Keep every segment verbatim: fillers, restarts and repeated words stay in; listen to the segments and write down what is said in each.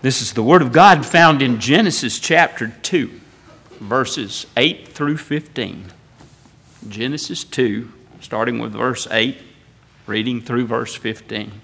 This is the Word of God found in Genesis chapter two, verses eight through fifteen. Genesis two, starting with verse eight, reading through verse fifteen.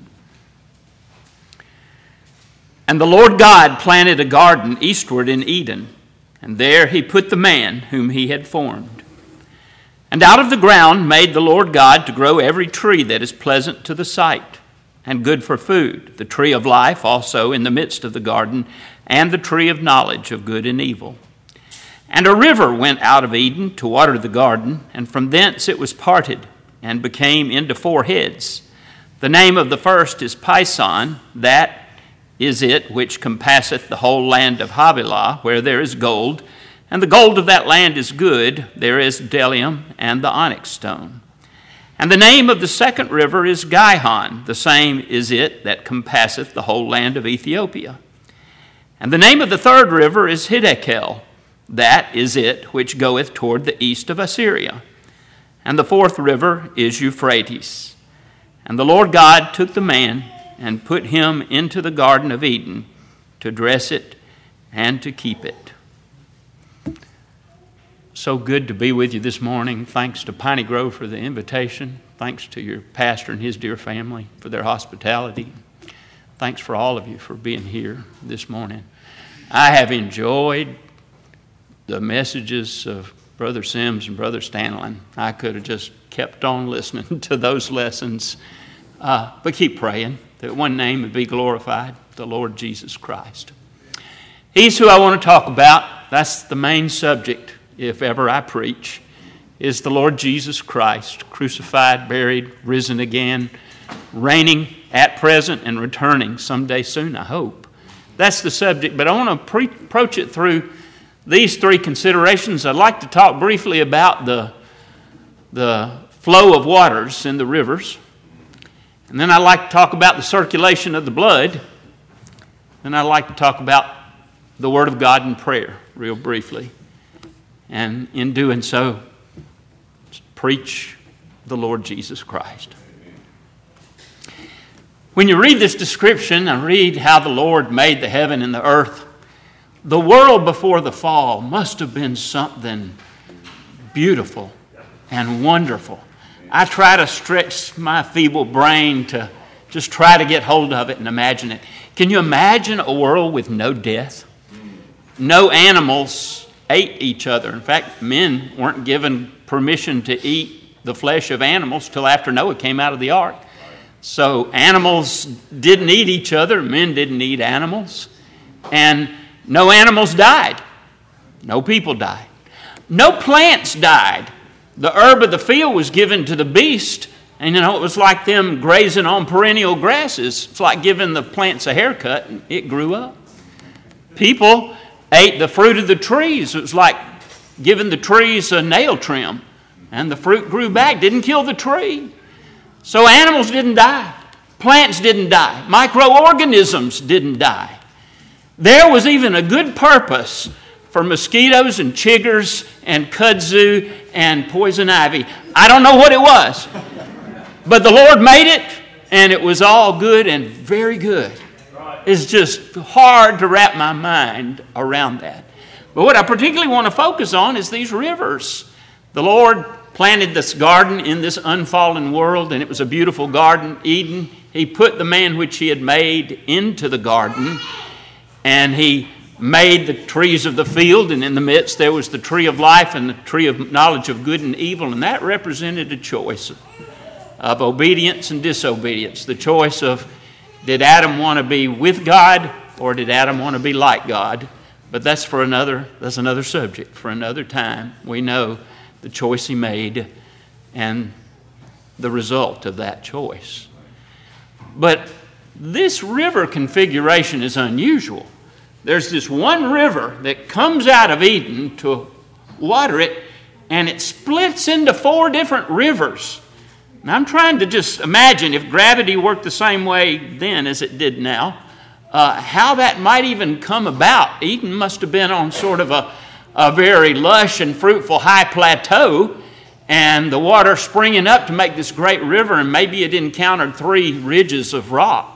And the Lord God planted a garden eastward in Eden, and there he put the man whom he had formed. And out of the ground made the Lord God to grow every tree that is pleasant to the sight, and good for food, the tree of life also in the midst of the garden, and the tree of knowledge of good and evil. And a river went out of Eden to water the garden, and from thence it was parted, and became into four heads. The name of the first is Pison, that is it which compasseth the whole land of Havilah, where there is gold, and the gold of that land is good, there is bdellium and the onyx stone. And the name of the second river is Gihon, the same is it that compasseth the whole land of Ethiopia. And the name of the third river is Hiddekel, that is it which goeth toward the east of Assyria. And the fourth river is Euphrates. And the Lord God took the man and put him into the Garden of Eden to dress it and to keep it. So good to be with you this morning. Thanks to Piney Grove for the invitation. Thanks to your pastor and his dear family for their hospitality. Thanks for all of you for being here this morning. I have enjoyed the messages of Brother Sims and Brother Stanley. I could have just kept on listening to those lessons. Uh, but keep praying that one name would be glorified, the Lord Jesus Christ. He's who I want to talk about. That's the main subject. If ever I preach, is the Lord Jesus Christ, crucified, buried, risen again, reigning at present and returning someday soon, I hope. That's the subject, but I want to pre- approach it through these three considerations. I'd like to talk briefly about the, the flow of waters in the rivers, and then I'd like to talk about the circulation of the blood, and I'd like to talk about the Word of God and prayer real briefly. And in doing so, preach the Lord Jesus Christ. When you read this description and read how the Lord made the heaven and the earth, the world before the fall must have been something beautiful and wonderful. I try to stretch my feeble brain to just try to get hold of it and imagine it. Can you imagine a world with no death? No animals ate each other. In fact, men weren't given permission to eat the flesh of animals till after Noah came out of the ark. So animals didn't eat each other. Men didn't eat animals. And no animals died. No people died. No plants died. The herb of the field was given to the beast. And you know, it was like them grazing on perennial grasses. It's like giving the plants a haircut and it grew up. People ate the fruit of the trees. It was like giving the trees a nail trim. And the fruit grew back, didn't kill the tree. So animals didn't die. Plants didn't die. Microorganisms didn't die. There was even a good purpose for mosquitoes and chiggers and kudzu and poison ivy. I don't know what it was. But the Lord made it, and it was all good and very good. It's just hard to wrap my mind around that. But what I particularly want to focus on is these rivers. The Lord planted this garden in this unfallen world, and it was a beautiful garden, Eden. He put the man which he had made into the garden, and he made the trees of the field, and in the midst there was the tree of life and the tree of knowledge of good and evil, and that represented a choice of obedience and disobedience. The choice of, did Adam want to be with God, or did Adam want to be like God? But that's for another, that's another subject for another time. We know the choice he made and the result of that choice. But this river configuration is unusual. There's this one river that comes out of Eden to water it, and it splits into four different rivers. And I'm trying to just imagine if gravity worked the same way then as it did now, uh, how that might even come about. Eden must have been on sort of a, a very lush and fruitful high plateau, and the water springing up to make this great river, and maybe it encountered three ridges of rock.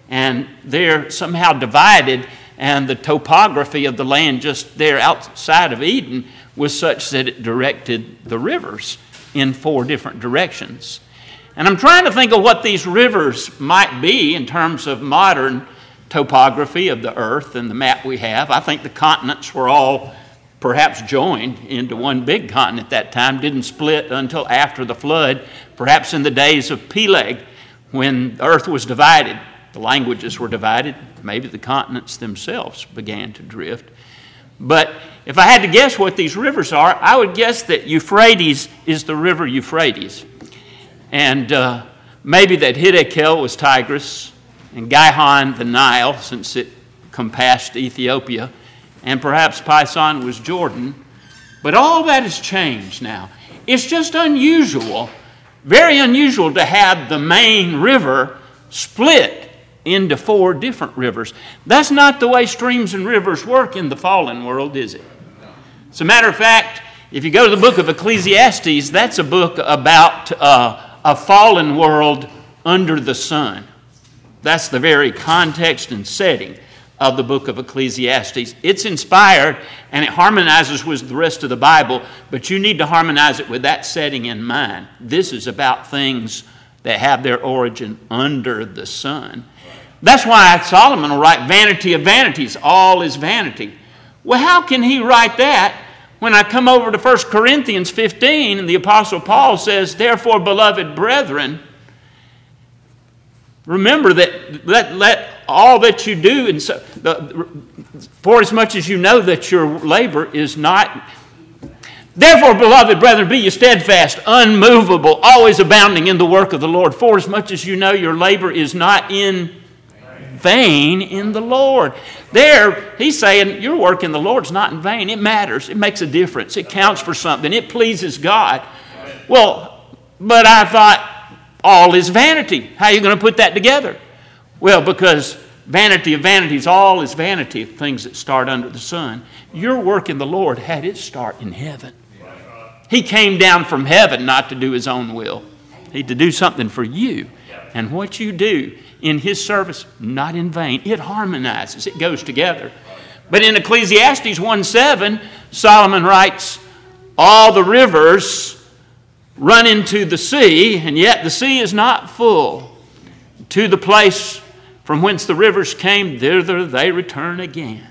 and they're somehow divided, and the topography of the land just there outside of Eden was such that it directed the rivers in four different directions. And I'm trying to think of what these rivers might be in terms of modern topography of the earth and the map we have. I think the continents were all perhaps joined into one big continent at that time, didn't split until after the flood, perhaps in the days of Peleg, when the earth was divided. The languages were divided. Maybe the continents themselves began to drift. But if I had to guess what these rivers are, I would guess that Euphrates is the river Euphrates. And uh, maybe that Hiddekel was Tigris, and Gihon the Nile, since it compassed Ethiopia, and perhaps Pison was Jordan. But all that has changed now. It's just unusual, very unusual to have the main river split into four different rivers. That's not the way streams and rivers work in the fallen world, is it? As a matter of fact, if you go to the book of Ecclesiastes, that's a book about uh, a fallen world under the sun. That's the very context and setting of the book of Ecclesiastes. It's inspired and it harmonizes with the rest of the Bible, but you need to harmonize it with that setting in mind. This is about things that have their origin under the sun. That's why Solomon will write, vanity of vanities, all is vanity. Well, how can he write that when I come over to First Corinthians fifteen and the Apostle Paul says, therefore, beloved brethren, remember that let, let all that you do, and so, the, for as much as you know that your labor is not. Therefore, beloved brethren, be ye steadfast, unmovable, always abounding in the work of the Lord, for as much as you know your labor is not in vain in the Lord. There, he's saying your work in the Lord's not in vain. It matters. It makes a difference. It counts for something. It pleases God. Well, but I thought all is vanity. How are you going to put that together? Well, because vanity of vanities, all is vanity of things that start under the sun. Your work in the Lord had its start in heaven. He came down from heaven not to do his own will. He to do something for you. And what you do in his service, not in vain. It harmonizes. It goes together. But in Ecclesiastes one seven, Solomon writes, all the rivers run into the sea, and yet the sea is not full. To the place from whence the rivers came, thither they return again.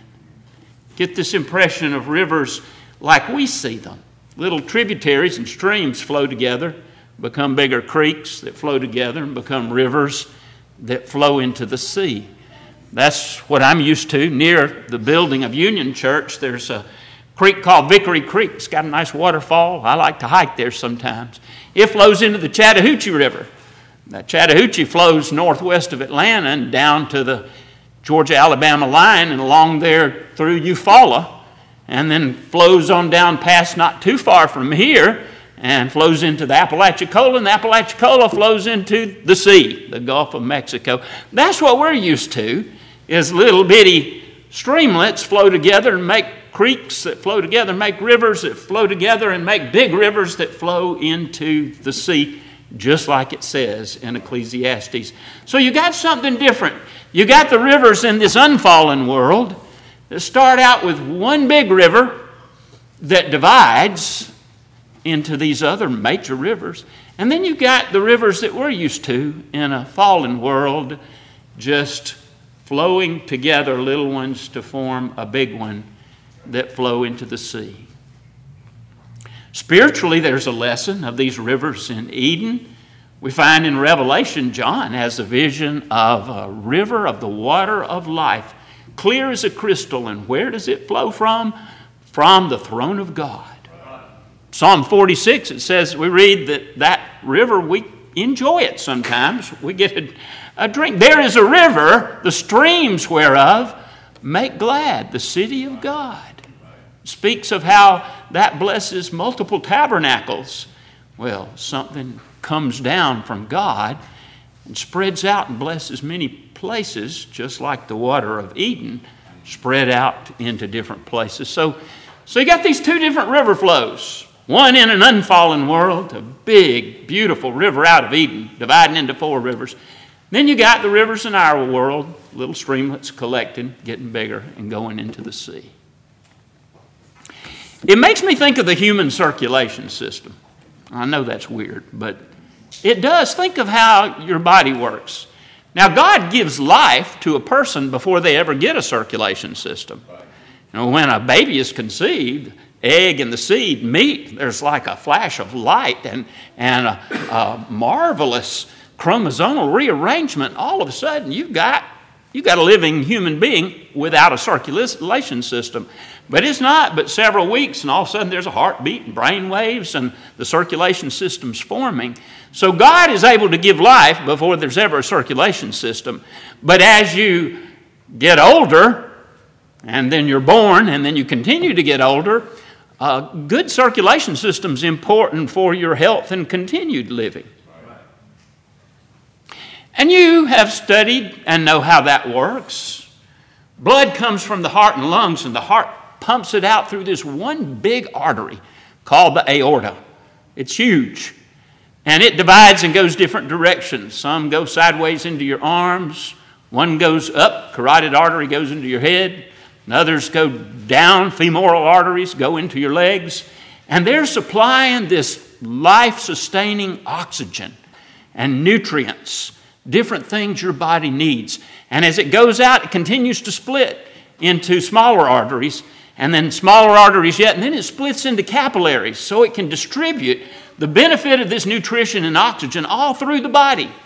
Get this impression of rivers like we see them. Little tributaries and streams flow together, become bigger creeks that flow together and become rivers that flow into the sea. That's what I'm used to. Near the building of Union Church, there's a creek called Vickery Creek. It's got a nice waterfall. I like to hike there sometimes. It flows into the Chattahoochee River. The Chattahoochee flows northwest of Atlanta and down to the Georgia-Alabama line and along there through Eufaula, and then flows on down past not too far from here and flows into the Apalachicola, and the Apalachicola flows into the sea, the Gulf of Mexico. That's what we're used to, is little bitty streamlets flow together and make creeks that flow together, make rivers that flow together, and make big rivers that flow into the sea, just like it says in Ecclesiastes. So you got something different. You got the rivers in this unfallen world that start out with one big river that divides into these other major rivers. And then you've got the rivers that we're used to in a fallen world, just flowing together, little ones to form a big one that flow into the sea. Spiritually, there's a lesson of these rivers in Eden. We find in Revelation, John has a vision of a river of the water of life, clear as a crystal. And where does it flow from? From the throne of God. Psalm forty-six, it says, we read that that river, we enjoy it sometimes. We get a, a drink. There is a river, the streams whereof make glad the city of God. It speaks of how that blesses multiple tabernacles. Well, something comes down from God and spreads out and blesses many places, just like the water of Eden spread out into different places. So, so you got these two different river flows. One in an unfallen world, a big, beautiful river out of Eden, dividing into four rivers. Then you got the rivers in our world, little streamlets collecting, getting bigger, and going into the sea. It makes me think of the human circulation system. I know that's weird, but it does. Think of how your body works. Now, God gives life to a person before they ever get a circulation system. You know, when a baby is conceived, egg and the seed meet, there's like a flash of light and, and a, a marvelous chromosomal rearrangement. All of a sudden, you've got, you've got a living human being without a circulation system. But it's not but several weeks, and all of a sudden there's a heartbeat and brain waves, and the circulation system's forming. So God is able to give life before there's ever a circulation system. But as you get older, and then you're born, and then you continue to get older, a good circulation system's important for your health and continued living. And you have studied and know how that works. Blood comes from the heart and lungs, and the heart pumps it out through this one big artery called the aorta. It's huge. And it divides and goes different directions. Some go sideways into your arms. One goes up, carotid artery goes into your head. And others go down, femoral arteries go into your legs. And they're supplying this life-sustaining oxygen and nutrients, different things your body needs. And as it goes out, it continues to split into smaller arteries, and then smaller arteries yet, and then it splits into capillaries so it can distribute the benefit of this nutrition and oxygen all through the body. And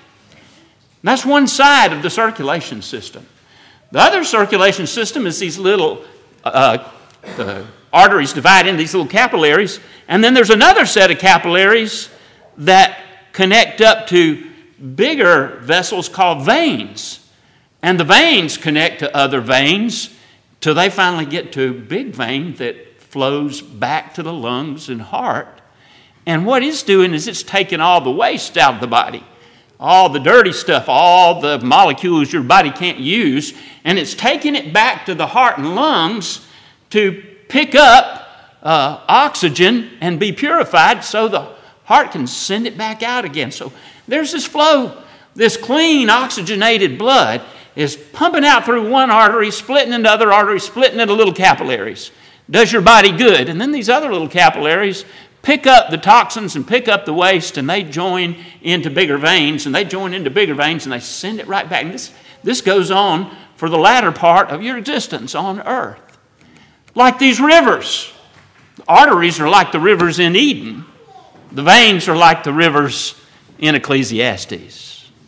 that's one side of the circulation system. The other circulation system is these little uh, uh, arteries divide into these little capillaries, and then there's another set of capillaries that connect up to bigger vessels called veins. And the veins connect to other veins till they finally get to a big vein that flows back to the lungs and heart. And what it's doing is it's taking all the waste out of the body, all the dirty stuff, all the molecules your body can't use, and it's taking it back to the heart and lungs to pick up uh, oxygen and be purified so the heart can send it back out again. So there's this flow, this clean oxygenated blood is pumping out through one artery, splitting into other arteries, splitting into little capillaries. Does your body good. And then these other little capillaries pick up the toxins and pick up the waste, and they join into bigger veins, and they join into bigger veins, and they send it right back. And this, this goes on for the latter part of your existence on earth. Like these rivers. The arteries are like the rivers in Eden. The veins are like the rivers in Ecclesiastes.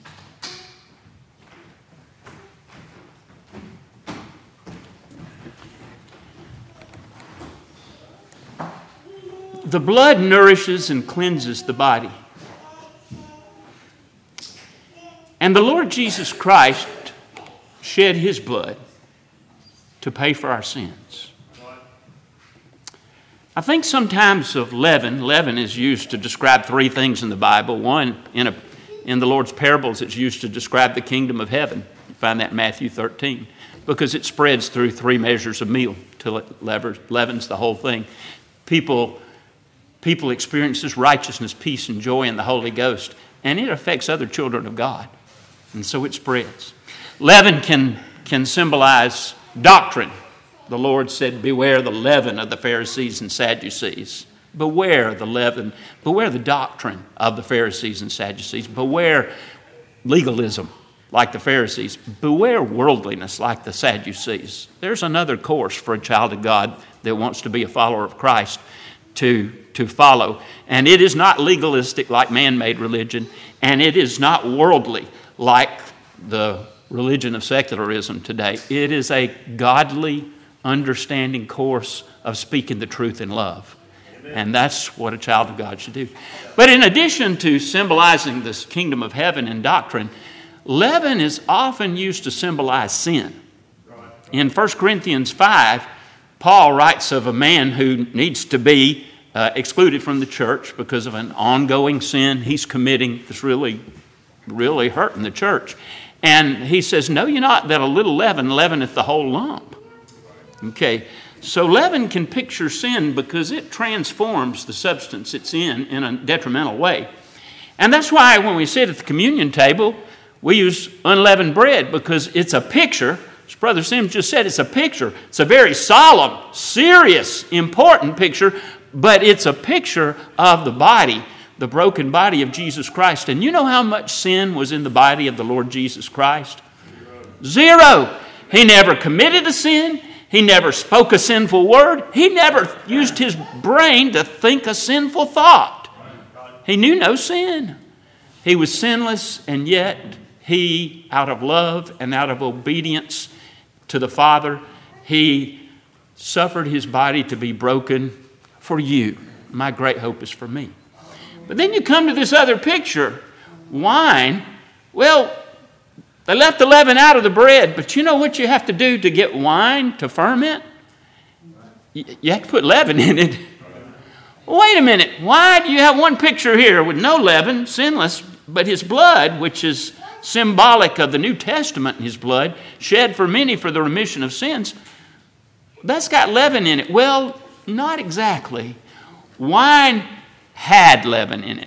The blood nourishes and cleanses the body. And the Lord Jesus Christ shed his blood to pay for our sins. I think sometimes of leaven, leaven is used to describe three things in the Bible. One, in, a, in the Lord's parables, it's used to describe the kingdom of heaven. You find that in Matthew thirteen, because it spreads through three measures of meal till it leavens the whole thing. People... People experience this righteousness, peace, and joy in the Holy Ghost, and it affects other children of God, and so it spreads. Leaven can, can symbolize doctrine. The Lord said, beware the leaven of the Pharisees and Sadducees. Beware the leaven, beware the doctrine of the Pharisees and Sadducees. Beware legalism like the Pharisees. Beware worldliness like the Sadducees. There's another course for a child of God that wants to be a follower of Christ to, to follow. And it is not legalistic like man-made religion, and it is not worldly like the religion of secularism today. It is a godly, understanding course of speaking the truth in love. Amen. And that's what a child of God should do. But in addition to symbolizing this kingdom of heaven and doctrine, leaven is often used to symbolize sin. In First Corinthians five, Paul writes of a man who needs to be uh, excluded from the church because of an ongoing sin he's committing that's really, really hurting the church. And he says, know ye not that a little leaven leaveneth the whole lump? Okay, so leaven can picture sin because it transforms the substance it's in in a detrimental way. And that's why when we sit at the communion table, we use unleavened bread because it's a picture. As Brother Sims just said, it's a picture. It's a very solemn, serious, important picture, but it's a picture of the body, the broken body of Jesus Christ. And you know how much sin was in the body of the Lord Jesus Christ? Zero. He never committed a sin. He never spoke a sinful word. He never used his brain to think a sinful thought. He knew no sin. He was sinless, and yet he, out of love and out of obedience to the Father, he suffered his body to be broken for you. My great hope is for me. But then you come to this other picture, wine. Well, they left the leaven out of the bread, but you know what you have to do to get wine to ferment? You have to put leaven in it. Wait a minute. Why do you have one picture here with no leaven, sinless, but his blood, which is symbolic of the New Testament, his blood, shed for many for the remission of sins, that's got leaven in it? Well, not exactly. Wine had leaven in it.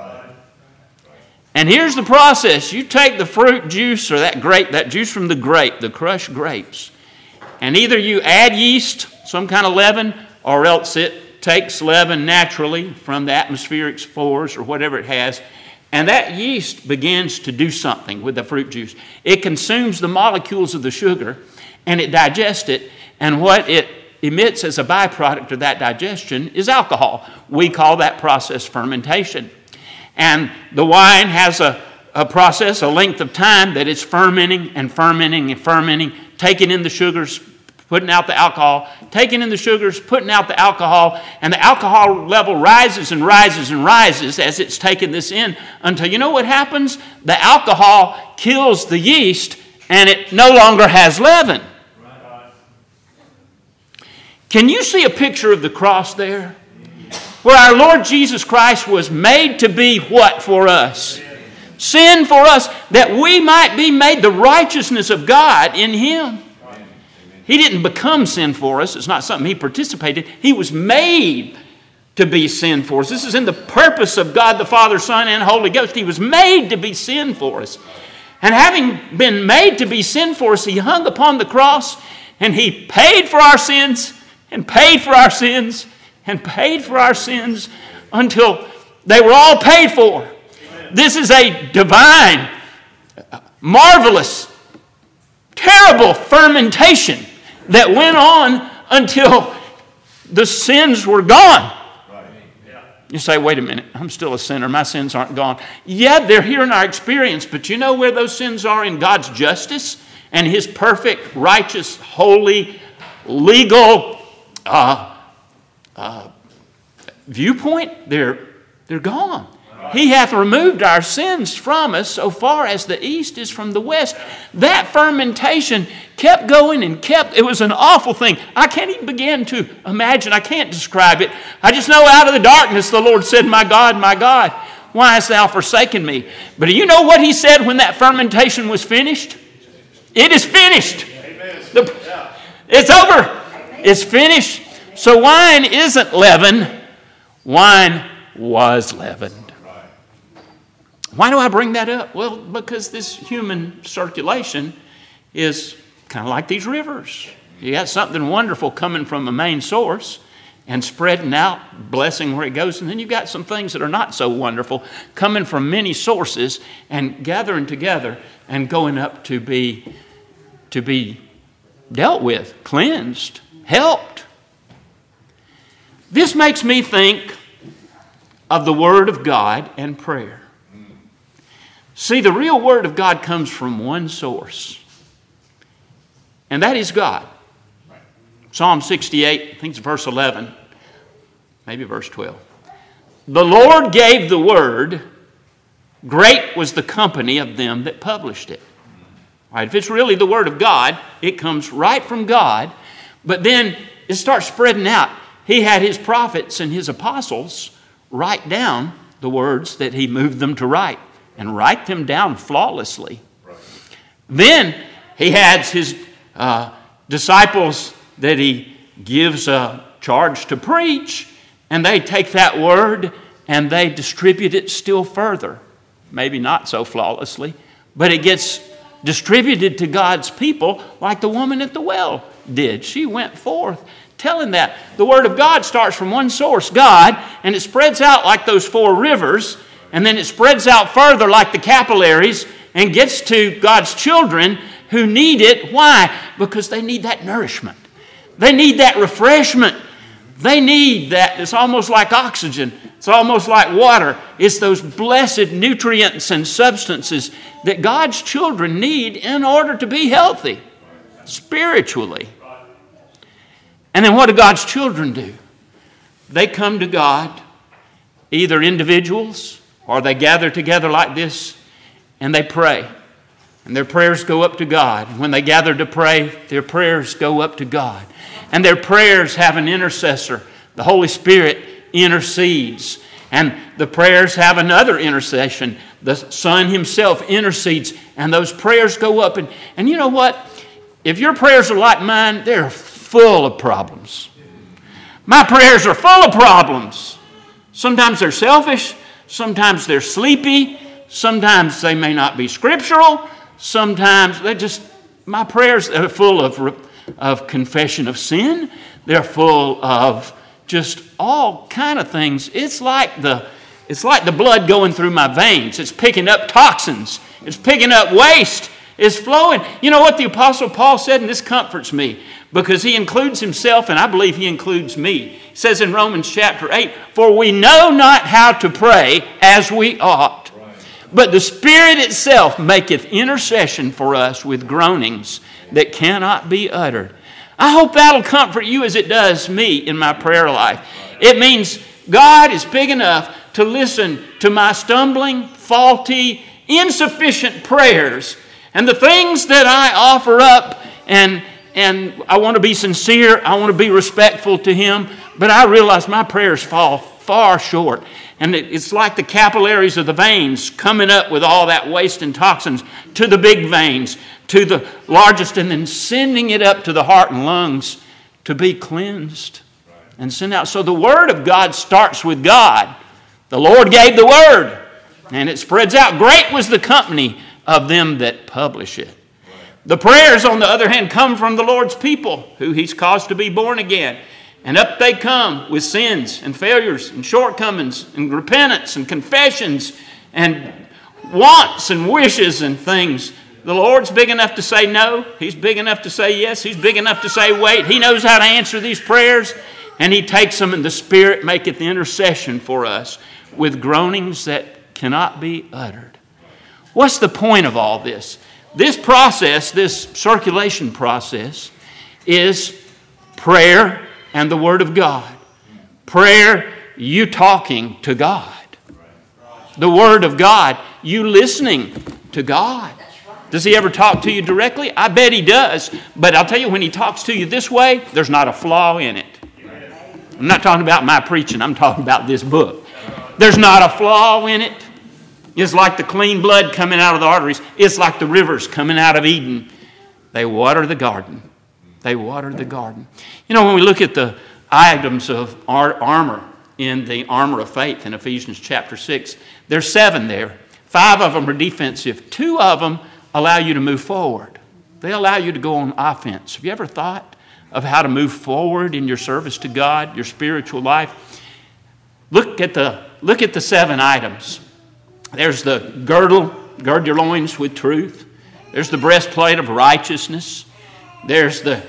And here's the process. You take the fruit juice or that grape, that juice from the grape, the crushed grapes, and either you add yeast, some kind of leaven, or else it takes leaven naturally from the atmospheric spores or whatever it has, and that yeast begins to do something with the fruit juice. It consumes the molecules of the sugar, and it digests it, and what it emits as a byproduct of that digestion is alcohol. We call that process fermentation. And the wine has a, a process, a length of time that it's fermenting and fermenting and fermenting, taking in the sugars, putting out the alcohol, taking in the sugars, putting out the alcohol, and the alcohol level rises and rises and rises as it's taking this in until, you know what happens? The alcohol kills the yeast and it no longer has leaven. Can you see a picture of the cross there? Where our Lord Jesus Christ was made to be what for us? Sin for us, that we might be made the righteousness of God in Him. He didn't become sin for us. It's not something He participated. He was made to be sin for us. This is in the purpose of God the Father, Son, and Holy Ghost. He was made to be sin for us. And having been made to be sin for us, He hung upon the cross and He paid for our sins and paid for our sins and paid for our sins until they were all paid for. Amen. This is a divine, marvelous, terrible fermentation that went on until the sins were gone. Right. Yeah. You say, wait a minute, I'm still a sinner. My sins aren't gone. Yeah, they're here in our experience, but you know where those sins are in God's justice and His perfect, righteous, holy, legal uh, Uh, viewpoint, they're, they're gone. He hath removed our sins from us so far as the east is from the west. That fermentation kept going and kept, it was an awful thing. I can't even begin to imagine, I can't describe it. I just know out of the darkness the Lord said, my God, my God, why hast thou forsaken me? But do you know what He said when that fermentation was finished? It is finished. The, it's over. It's finished. So wine isn't leaven. Wine was leavened. Why do I bring that up? Well, because this human circulation is kind of like these rivers. You got something wonderful coming from a main source and spreading out, blessing where it goes. And then you've got some things that are not so wonderful coming from many sources and gathering together and going up to be, to be dealt with, cleansed, helped. This makes me think of the Word of God and prayer. See, the real Word of God comes from one source, and that is God. Psalm sixty-eight, I think it's verse eleven, maybe verse twelve. The Lord gave the Word, great was the company of them that published it. All right, if it's really the Word of God, it comes right from God, but then it starts spreading out. He had His prophets and His apostles write down the words that He moved them to write and write them down flawlessly. Right. Then He had His uh, disciples that He gives a charge to preach, and they take that word and they distribute it still further. Maybe not so flawlessly, but it gets distributed to God's people like the woman at the well did. She went forth telling that. The Word of God starts from one source, God, and it spreads out like those four rivers, and then it spreads out further like the capillaries and gets to God's children who need it. Why? Because they need that nourishment. They need that refreshment. They need that. It's almost like oxygen. It's almost like water. It's those blessed nutrients and substances that God's children need in order to be healthy spiritually. And then what do God's children do? They come to God, either individuals or they gather together like this and they pray. And their prayers go up to God. And when they gather to pray, their prayers go up to God. And their prayers have an intercessor. The Holy Spirit intercedes. And the prayers have another intercession. The Son Himself intercedes. And those prayers go up. And, and you know what? If your prayers are like mine, they're full of problems. My prayers are full of problems. Sometimes they're selfish. Sometimes they're sleepy. Sometimes they may not be scriptural. Sometimes they just, my prayers are full of, of confession of sin. They're full of just all kind of things. It's like the, it's like the blood going through my veins. It's picking up toxins. It's picking up waste. It's flowing. You know what the Apostle Paul said, and this comforts me, because he includes himself, and I believe he includes me. He says in Romans chapter eight, "For we know not how to pray as we ought. But the Spirit itself maketh intercession for us with groanings that cannot be uttered." I hope that'll comfort you as it does me in my prayer life. It means God is big enough to listen to my stumbling, faulty, insufficient prayers. And the things that I offer up, and, and I want to be sincere, I want to be respectful to Him, but I realize my prayers fall far short. And it's like the capillaries of the veins coming up with all that waste and toxins to the big veins, to the largest, and then sending it up to the heart and lungs to be cleansed and sent out. So the Word of God starts with God. The Lord gave the Word, and it spreads out. Great was the company of them that publish it. The prayers, on the other hand, come from the Lord's people, who He's caused to be born again. And up they come with sins and failures and shortcomings and repentance and confessions and wants and wishes and things. The Lord's big enough to say no. He's big enough to say yes. He's big enough to say wait. He knows how to answer these prayers. And He takes them, and the Spirit maketh intercession for us with groanings that cannot be uttered. What's the point of all this? This process, this circulation process, is prayer and the Word of God. Prayer, you talking to God. The Word of God, you listening to God. Does He ever talk to you directly? I bet He does. But I'll tell you, when He talks to you this way, there's not a flaw in it. I'm not talking about my preaching. I'm talking about this book. There's not a flaw in it. It's like the clean blood coming out of the arteries. It's like the rivers coming out of Eden. They water the garden. They water the garden. You know, when we look at the items of our armor in the armor of faith in Ephesians chapter six, there's seven there. Five of them are defensive. Two of them allow you to move forward. They allow you to go on offense. Have you ever thought of how to move forward in your service to God, your spiritual life? Look at the, look at the seven items. There's the girdle, gird your loins with truth. There's the breastplate of righteousness. There's the,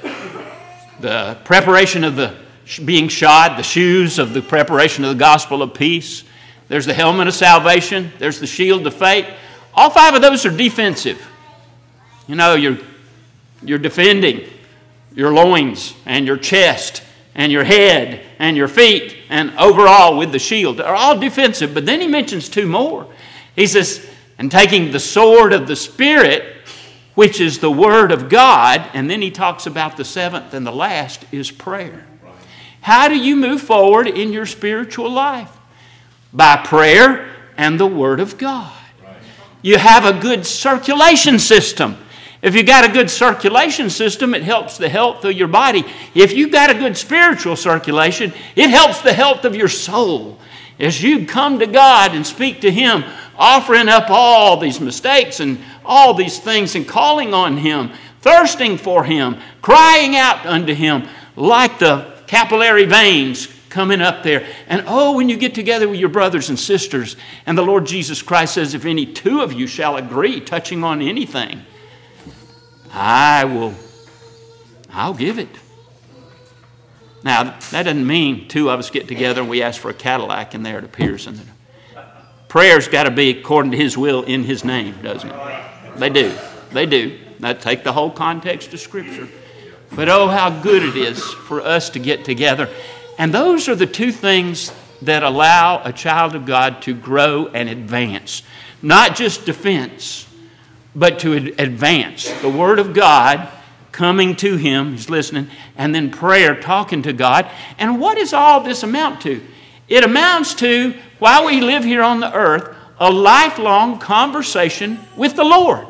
the preparation of the being shod, the shoes of the preparation of the gospel of peace. There's the helmet of salvation. There's the shield of faith. All five of those are defensive. You know, you're, you're defending your loins and your chest and your head and your feet and overall with the shield. They're all defensive, but then he mentions two more. He says, and taking the sword of the Spirit, which is the Word of God, and then he talks about the seventh and the last is prayer. How do you move forward in your spiritual life? By prayer and the Word of God. You have a good circulation system. If you've got a good circulation system, it helps the health of your body. If you've got a good spiritual circulation, it helps the health of your soul. As you come to God and speak to Him offering up all these mistakes and all these things and calling on Him, thirsting for Him, crying out unto Him like the capillary veins coming up there. And oh, when you get together with your brothers and sisters, and the Lord Jesus Christ says, if any two of you shall agree touching on anything, I will, I'll give it. Now, that doesn't mean two of us get together and we ask for a Cadillac and there it appears. And prayer's got to be according to His will in His name, doesn't it? They do. They do. Now, take the whole context of Scripture. But oh, how good it is for us to get together. And those are the two things that allow a child of God to grow and advance. Not just defense, but to advance. The Word of God coming to him, he's listening, and then prayer, talking to God. And what does all this amount to? It amounts to, while we live here on the earth, a lifelong conversation with the Lord.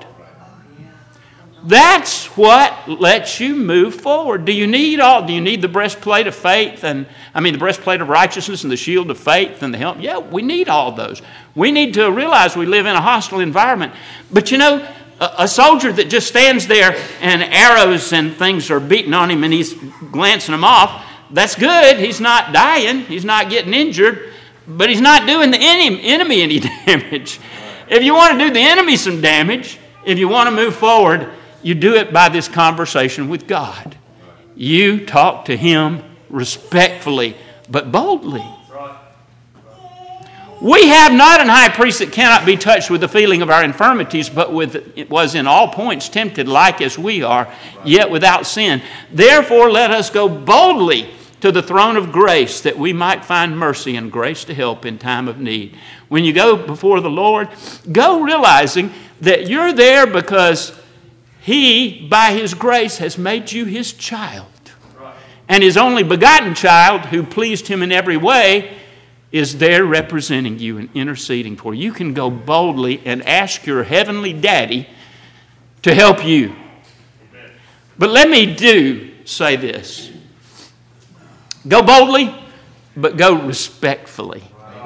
That's what lets you move forward. Do you need all? Do you need the breastplate of faith and I mean the breastplate of righteousness and the shield of faith and the helmet? Yeah, we need all those. We need to realize we live in a hostile environment. But you know, a, a soldier that just stands there and arrows and things are beating on him and he's glancing them off, that's good. He's not dying. He's not getting injured. But he's not doing the enemy any damage. If you want to do the enemy some damage, if you want to move forward, you do it by this conversation with God. You talk to Him respectfully, but boldly. We have not an high priest that cannot be touched with the feeling of our infirmities, but with, it was in all points tempted like as we are, yet without sin. Therefore, let us go boldly to the throne of grace, that we might find mercy and grace to help in time of need. When you go before the Lord, go realizing that you're there because He, by His grace, has made you His child. And His only begotten child, who pleased Him in every way, is there representing you and interceding for you. You can go boldly and ask your heavenly daddy to help you. But let me do say this. Go boldly, but go respectfully.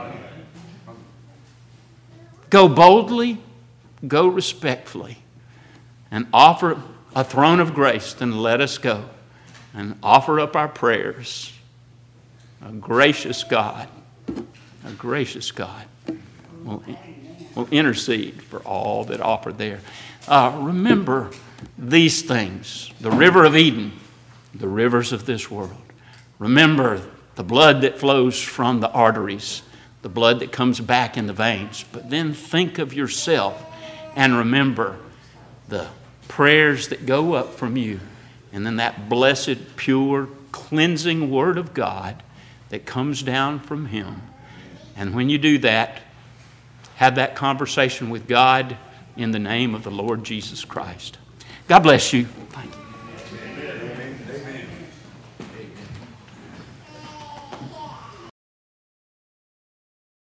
Go boldly, go respectfully. And offer a throne of grace, then let us go and offer up our prayers. A gracious God, a gracious God will, will intercede for all that offer there. Uh, remember these things, the river of Eden, the rivers of this world. Remember the blood that flows from the arteries, the blood that comes back in the veins. But then think of yourself and remember the prayers that go up from you, and then that blessed, pure, cleansing Word of God that comes down from Him. And when you do that, have that conversation with God in the name of the Lord Jesus Christ. God bless you.